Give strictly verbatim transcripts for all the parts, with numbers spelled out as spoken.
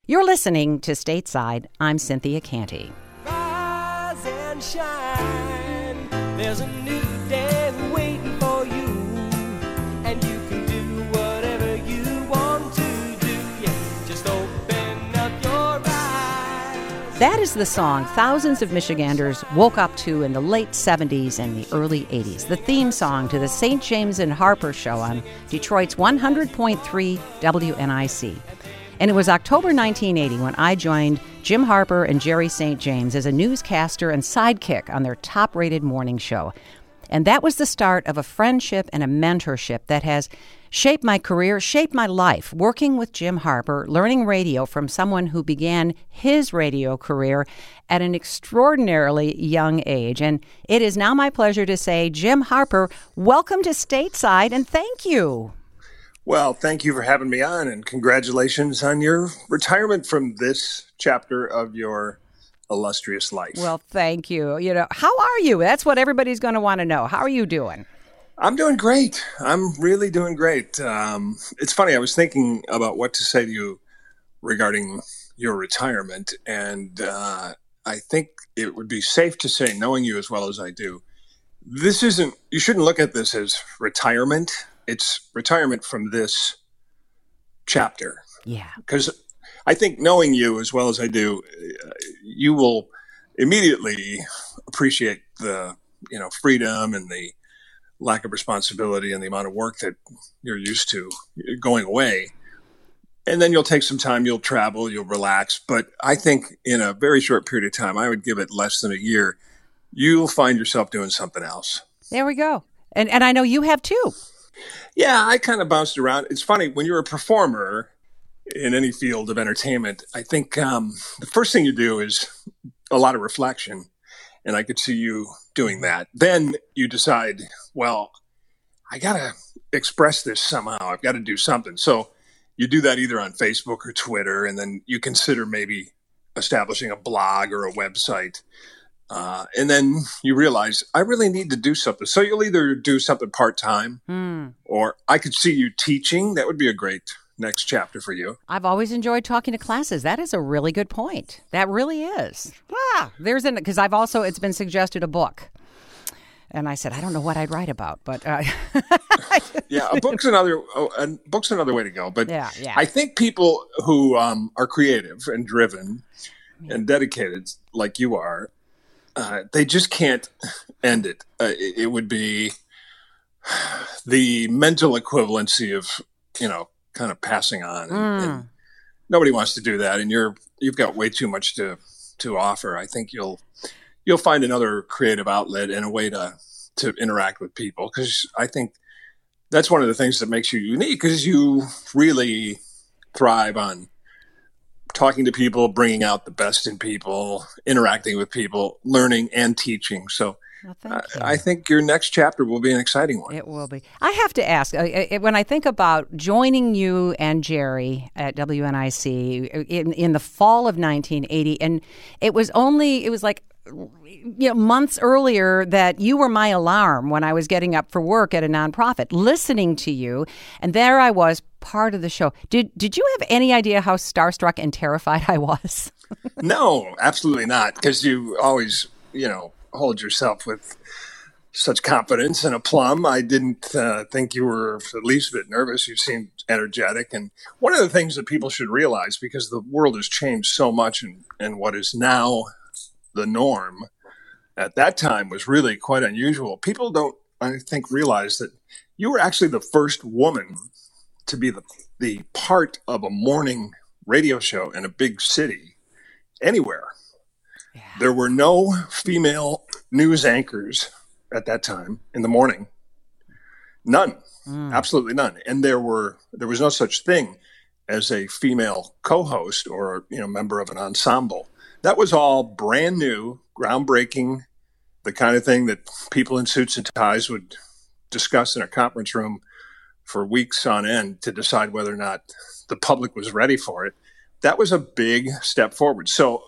You're listening to Stateside. I'm Cynthia Canty. Rise and shine. There's a new day waiting for you, and you can do whatever you want to do. Yeah, just open up your eyes. That is the song thousands of Michiganders woke up to in the late seventies and the early eighties, the theme song to the Saint James and Harper Show on Detroit's one hundred point three W N I C. And it was October nineteen eighty when I joined Jim Harper and Jerry Saint James as a newscaster and sidekick on their top-rated morning show. And that was the start of a friendship and a mentorship that has shaped my career, shaped my life, working with Jim Harper, learning radio from someone who began his radio career at an extraordinarily young age. And it is now my pleasure to say, Jim Harper, welcome to Stateside, and thank you. Well, thank you for having me on, and congratulations on your retirement from this chapter of your illustrious life. Well, thank you. You know, how are you? That's what everybody's going to want to know. How are you doing? I'm doing great. I'm really doing great. Um, it's funny, I was thinking about what to say to you regarding your retirement, and uh, I think it would be safe to say, knowing you as well as I do, this isn't, you shouldn't look at this as retirement. It's retirement from this chapter. Yeah. Because I think knowing you as well as I do, uh, you will immediately appreciate the, you know, freedom and the lack of responsibility and the amount of work that you're used to going away. And then you'll take some time, you'll travel, you'll relax. But I think in a very short period of time, I would give it less than a year, you'll find yourself doing something else. There we go. And and I know you have too. Yeah, I kind of bounced around. It's funny, when you're a performer in any field of entertainment, I think um, the first thing you do is a lot of reflection, and I could see you doing that. Then you decide, well, I got to express this somehow. I've got to do something. So you do that either on Facebook or Twitter, and then you consider maybe establishing a blog or a website. Uh, and then you realize, I really need to do something. So you'll either do something part-time, mm. or I could see you teaching. That would be a great next chapter for you. I've always enjoyed talking to classes. That is a really good point. That really is. Ah, there's an, because I've also, it's been suggested a book. And I said, I don't know what I'd write about, but uh, yeah, a book's another oh, a book's another way to go. But yeah, yeah. I think people who um, are creative and driven yeah. and dedicated, like you are, Uh, they just can't end it. Uh, it. It would be the mental equivalency of, you know, kind of passing on. And, mm. and nobody wants to do that. And you're you've got way too much to to offer. I think you'll you'll find another creative outlet and a way to to interact with people, because I think that's one of the things that makes you unique, because you really thrive on talking to people, bringing out the best in people, interacting with people, learning and teaching. So well, uh, I think your next chapter will be an exciting one. It will be. I have to ask, uh, when I think about joining you and Jerry at W N I C in, in the fall of nineteen eighty, and it was only, it was like, you know, months earlier that you were my alarm when I was getting up for work at a nonprofit, listening to you. And there I was, part of the show. Did did you have any idea how starstruck and terrified I was? No, absolutely not. Because you always, you know, hold yourself with such confidence and aplomb. I didn't uh, think you were at least a bit nervous. You seemed energetic. And one of the things that people should realize, because the world has changed so much, and, and what is now the norm at that time was really quite unusual. People don't, I think, realize that you were actually the first woman to be the, the part of a morning radio show in a big city anywhere. Yeah. There were no female news anchors at that time in the morning. None. Mm. Absolutely none. And there were there was no such thing as a female co-host or, you know, member of an ensemble. That was all brand new, groundbreaking, the kind of thing that people in suits and ties would discuss in a conference room for weeks on end to decide whether or not the public was ready for it. That was a big step forward. So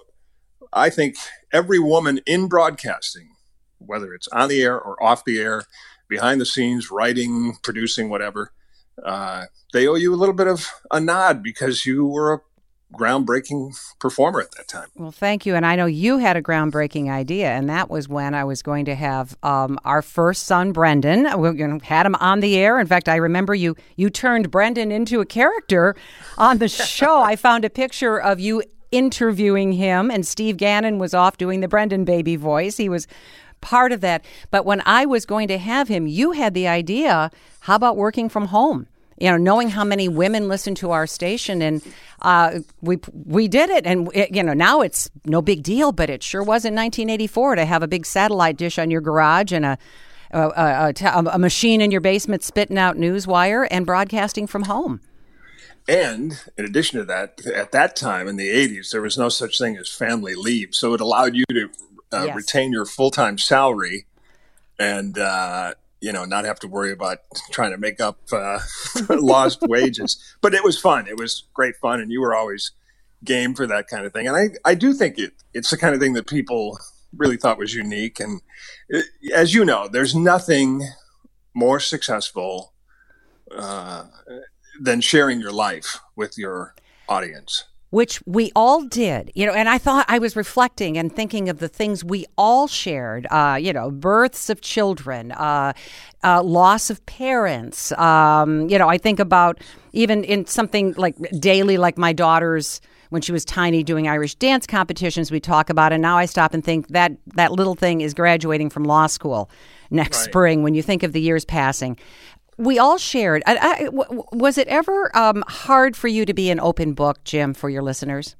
I think every woman in broadcasting, whether it's on the air or off the air, behind the scenes, writing, producing, whatever, uh, they owe you a little bit of a nod because you were a groundbreaking performer at that time. Well, thank you. And I know you had a groundbreaking idea, and that was when I was going to have um, our first son, Brendan. We you know, had him on the air. In fact, I remember you you turned Brendan into a character on the show. I found a picture of you interviewing him, and Steve Gannon was off doing the Brendan baby voice. He was part of that. But when I was going to have him, you had the idea, how about working from home? You know, knowing how many women listen to our station, and uh, we we did it, and it, you know, now it's no big deal, but it sure was in nineteen eighty-four to have a big satellite dish on your garage and a a, a, a, a machine in your basement spitting out newswire and broadcasting from home. And in addition to that, at that time in the eighties, there was no such thing as family leave, so it allowed you to uh, Yes. retain your full-time salary and. Uh, you know, not have to worry about trying to make up uh, lost wages. But it was fun. It was great fun. And you were always game for that kind of thing. And I, I do think it it's the kind of thing that people really thought was unique. And it, as you know, there's nothing more successful uh, than sharing your life with your audience. Which we all did, you know, and I thought I was reflecting and thinking of the things we all shared, uh, you know, births of children, uh, uh, loss of parents. Um, you know, I think about even in something like daily, like my daughter's, when she was tiny, doing Irish dance competitions, we talk about, and now I stop and think that that little thing is graduating from law school next Right. spring when you think of the years passing. We all shared. I, I, w- was it ever um, hard for you to be an open book, Jim, for your listeners?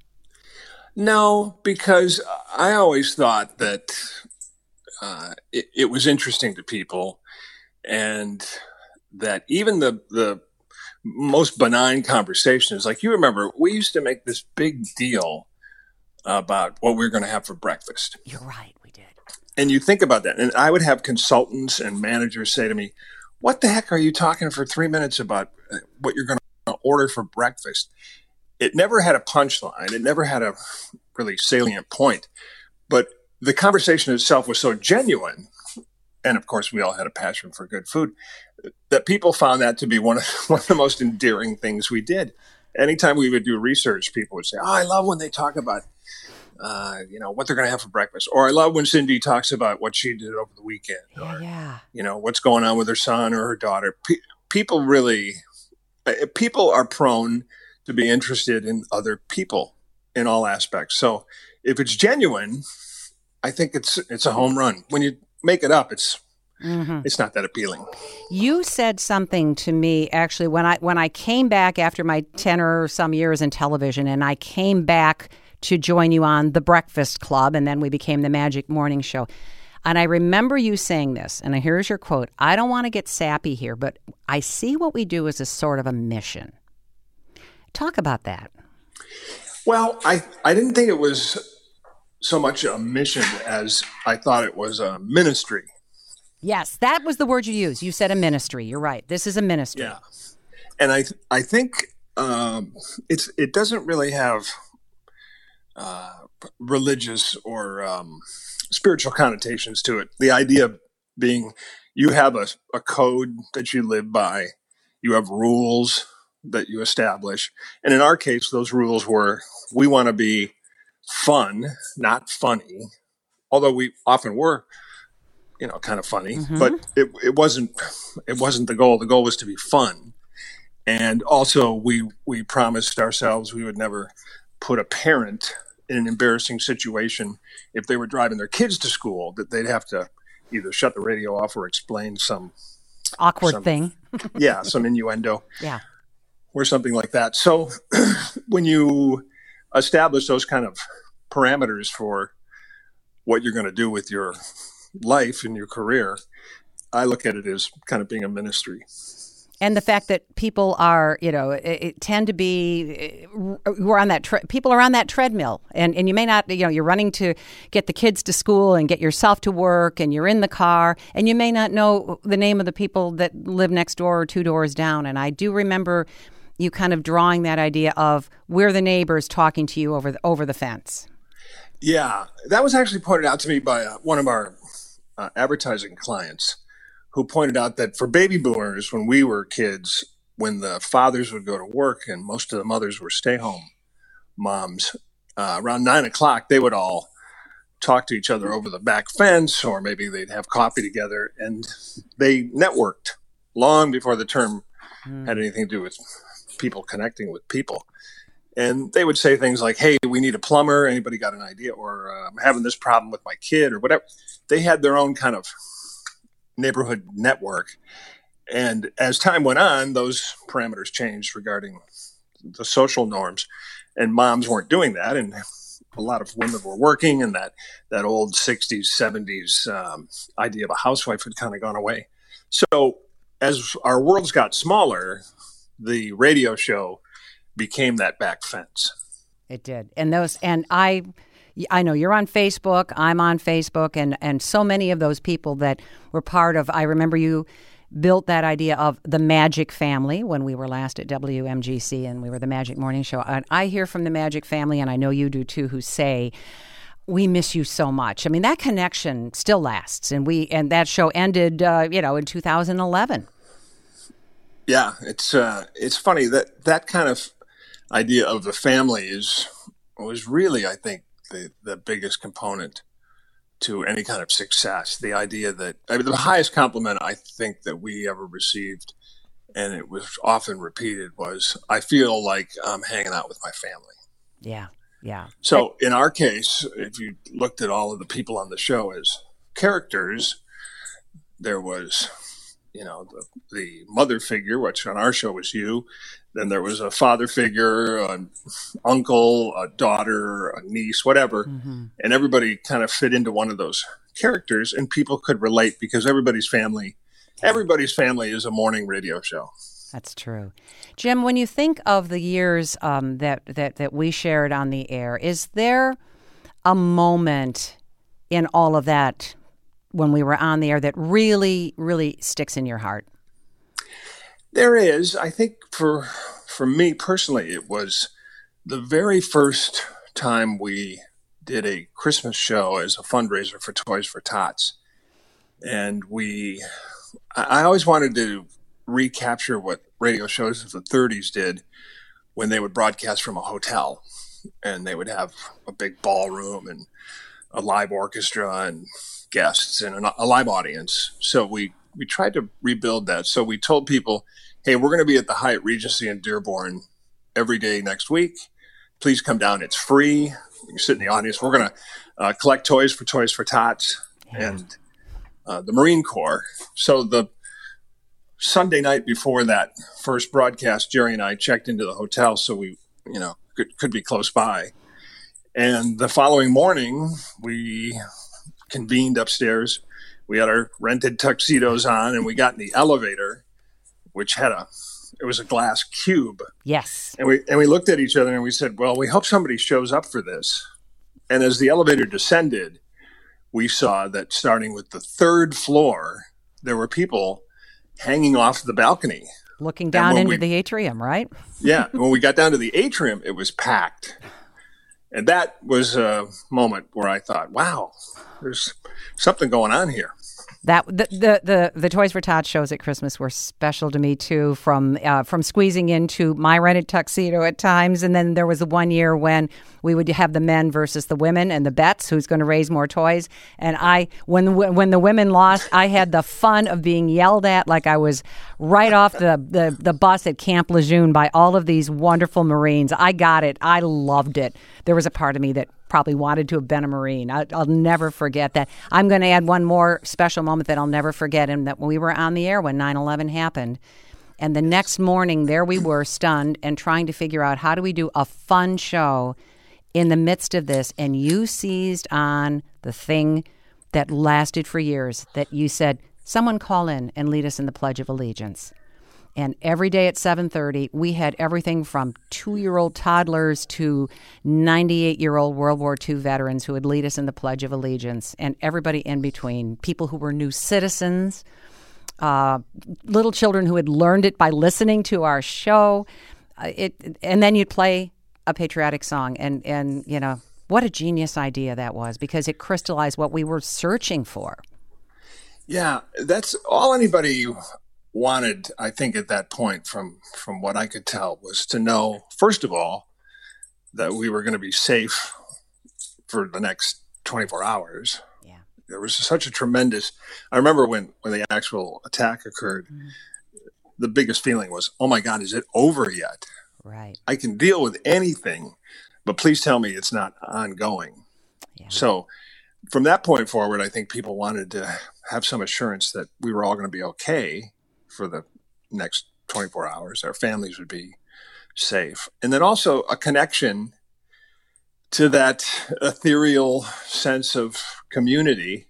No, because I always thought that uh, it, it was interesting to people, and that even the the most benign conversations, like you remember, we used to make this big deal about what we were going to have for breakfast. You're right, we did. And you think about that, and I would have consultants and managers say to me, "What the heck are you talking for three minutes about uh, what you're going to order for breakfast?" It never had a punchline. It never had a really salient point. But the conversation itself was so genuine, and of course we all had a passion for good food, that people found that to be one of, one of the most endearing things we did. Anytime we would do research, people would say, "Oh, I love when they talk about uh, you know, what they're going to have for breakfast." Or I love when Cindy talks about what she did over the weekend. Yeah, Or, yeah. you know, what's going on with her son or her daughter. Pe- people really, uh, people are prone to be interested in other people in all aspects. So if it's genuine, I think it's it's a home run. When you make it up, it's Mm-hmm. it's not that appealing. You said something to me actually when I when I came back after my ten or some years in television, and I came back to join you on The Breakfast Club, and then we became the Magic Morning Show. And I remember you saying this, and here's your quote: "I don't want to get sappy here, but I see what we do as a sort of a mission." Talk about that. Well, I I didn't think it was so much a mission as I thought it was a ministry. Yes, that was the word you used. You said a ministry. You're right. This is a ministry. Yeah, and I I think um, it's it doesn't really have uh, religious or um, spiritual connotations to it. The idea being you have a, a code that you live by, you have rules that you establish, and in our case, those rules were we want to be fun, not funny, although we often were. You know, kind of funny, Mm-hmm. but it it wasn't it wasn't the goal. The goal was to be fun, and also we we promised ourselves we would never put a parent in an embarrassing situation if they were driving their kids to school, that they'd have to either shut the radio off or explain some Awkward some- thing. yeah some innuendo Yeah. or something like that. So when you establish those kind of parameters for what you're going to do with your life and your career, I look at it as kind of being a ministry. And the fact that people are, you know, it, it tend to be, uh, who are on that, tre- people are on that treadmill. And, and you may not, you know, you're running to get the kids to school and get yourself to work, and you're in the car, and you may not know the name of the people that live next door or two doors down. And I do remember you kind of drawing that idea of we're the neighbors talking to you over the, over the fence. Yeah, that was actually pointed out to me by uh, one of our uh, advertising clients, who pointed out that for baby boomers, when we were kids, when the fathers would go to work and most of the mothers were stay home moms. Uh, around nine o'clock, they would all talk to each other over the back fence, or maybe they'd have coffee together, and they networked long before the term mm. had anything to do with people connecting with people. And they would say things like, hey, we need a plumber. Anybody got an idea? Or uh, I'm having this problem with my kid, or whatever. They had their own kind of neighborhood network. And as time went on, those parameters changed regarding the social norms, and moms weren't doing that. And a lot of women were working, and that, that old sixties, seventies um, idea of a housewife had kind of gone away. So as our worlds got smaller, the radio show became that back fence. It did. And those, and I, I know you're on Facebook, I'm on Facebook, and, and so many of those people that were part of, I remember you built that idea of the Magic Family when we were last at W M G C and we were the Magic Morning Show. And I hear from the Magic Family, and I know you do too, who say, we miss you so much. I mean, that connection still lasts. And we, and that show ended, uh, you know, in two thousand eleven. Yeah, it's, uh, it's funny that that kind of idea of the family is, was really, I think, the, the biggest component to any kind of success. The idea that, I mean, the highest compliment I think that we ever received, and it was often repeated, was, I feel like I'm hanging out with my family. Yeah, yeah. So in our case, if you looked at all of the people on the show as characters, there was, you know, the, the mother figure, which on our show was you. Then there was a father figure, an uncle, a daughter, a niece, whatever. Mm-hmm. And everybody kind of fit into one of those characters, and people could relate because everybody's family, everybody's family is a morning radio show. That's true. Jim, when you think of the years um, that, that, that we shared on the air, is there a moment in all of that when we were on the air that really, really sticks in your heart? There is. I think for for me personally, it was the very first time we did a Christmas show as a fundraiser for Toys for Tots. And we, I always wanted to recapture what radio shows of the thirties did when they would broadcast from a hotel, and they would have a big ballroom and a live orchestra and guests and a live audience. So we, we tried to rebuild that. So we told people, hey, we're going to be at the Hyatt Regency in Dearborn every day next week. Please come down. It's free. You can sit in the audience. We're going to uh, collect toys for Toys for Tots yeah. and uh, the Marine Corps. So the Sunday night before that first broadcast, Jerry and I checked into the hotel so we, you know, could, could be close by. And the following morning, we convened upstairs. We had our rented tuxedos on, and we got in the elevator, which had a, it was a glass cube. Yes. And we, and we looked at each other and we said, well, we hope somebody shows up for this. And as the elevator descended, we saw that starting with the third floor, there were people hanging off the balcony. Looking down into we, the atrium, right? Yeah. When we got down to the atrium, it was packed. And that was a moment where I thought, wow, there's something going on here. That the, the the the Toys for Tots shows at Christmas were special to me too. From uh, from squeezing into my rented tuxedo at times, and then there was the one year when we would have the men versus the women and the bets, who's going to raise more toys. And I, when when the women lost, I had the fun of being yelled at like I was right off the the, the bus at Camp Lejeune by all of these wonderful Marines. I got it. I loved it. There was a part of me that probably wanted to have been a Marine. I, I'll never forget that. I'm going to add one more special moment that I'll never forget, and that when we were on the air when nine eleven happened, and the next morning there we were stunned and trying to figure out how do we do a fun show in the midst of this, and you seized on the thing that lasted for years, that you said, someone call in and lead us in the Pledge of Allegiance. And every day at seven thirty, we had everything from two-year-old toddlers to ninety-eight-year-old World War Two veterans who would lead us in the Pledge of Allegiance, and everybody in between, people who were new citizens, uh, little children who had learned it by listening to our show. Uh, it, and then you'd play a patriotic song. And, and, you know, what a genius idea that was, because it crystallized what we were searching for. Yeah, that's all anybody wanted, I think, at that point, from from what I could tell, was to know, first of all, that we were going to be safe for the next twenty-four hours. Yeah. There was such a tremendous, I remember when, when the actual attack occurred, mm. the biggest feeling was, oh my God, is it over yet? Right. I can deal with anything, but please tell me it's not ongoing. Yeah. So from that point forward, I think people wanted to have some assurance that we were all going to be okay for the next twenty-four hours. Our families would be safe. And then also a connection to that ethereal sense of community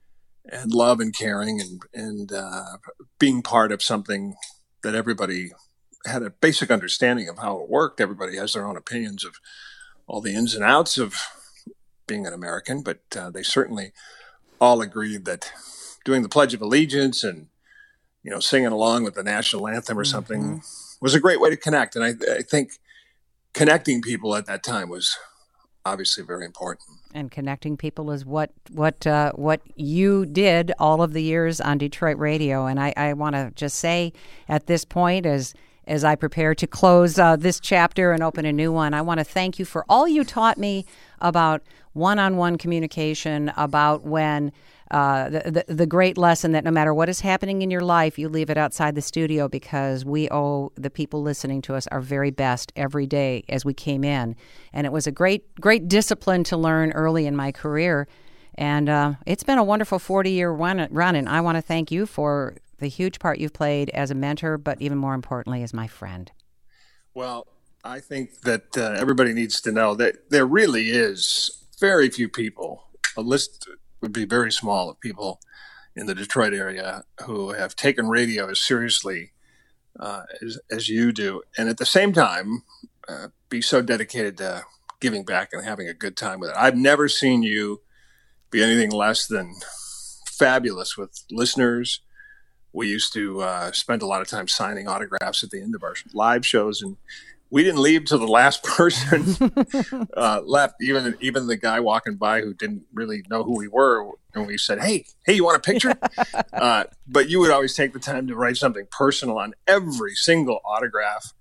and love and caring and, and uh, being part of something that everybody had a basic understanding of how it worked. Everybody has their own opinions of all the ins and outs of being an American, but uh, they certainly all agreed that doing the Pledge of Allegiance and, you know, singing along with the national anthem or something mm-hmm. was a great way to connect. And I, I think connecting people at that time was obviously very important. And connecting people is what what uh, what you did all of the years on Detroit radio. And I, I want to just say at this point, as as I prepare to close uh, this chapter and open a new one, I want to thank you for all you taught me about one-on-one communication, about when uh, the, the the great lesson that no matter what is happening in your life, you leave it outside the studio, because we owe the people listening to us our very best every day as we came in. And it was a great, great discipline to learn early in my career. And uh, it's been a wonderful forty-year run, run, and I want to thank you for the huge part you've played as a mentor, but even more importantly, as my friend. Well, I think that uh, everybody needs to know that there really is very few people, a list would be very small of people in the Detroit area who have taken radio as seriously uh, as, as you do. And at the same time, uh, be so dedicated to giving back and having a good time with it. I've never seen you be anything less than fabulous with listeners. We used to uh, spend a lot of time signing autographs at the end of our live shows, and we didn't leave till the last person uh, left. Even even the guy walking by who didn't really know who we were, and we said, "Hey, hey, you want a picture?" uh, but you would always take the time to write something personal on every single autograph,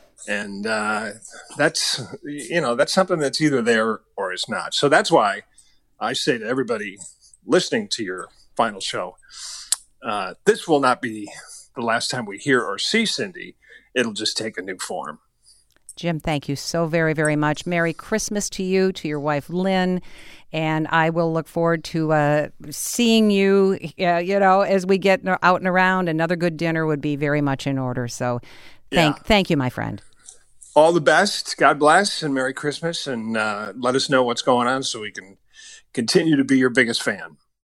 and uh, that's you know that's something that's either there or it's not. So that's why I say to everybody listening to your final show, uh, this will not be the last time we hear or see Cindy. It'll just take a new form. Jim, thank you so very, very much. Merry Christmas to you, to your wife, Lynn. And I will look forward to uh, seeing you, uh, you know, as we get out and around. Another good dinner would be very much in order. So thank, yeah. thank you, my friend. All the best. God bless and Merry Christmas. And uh, let us know what's going on so we can continue to be your biggest fan.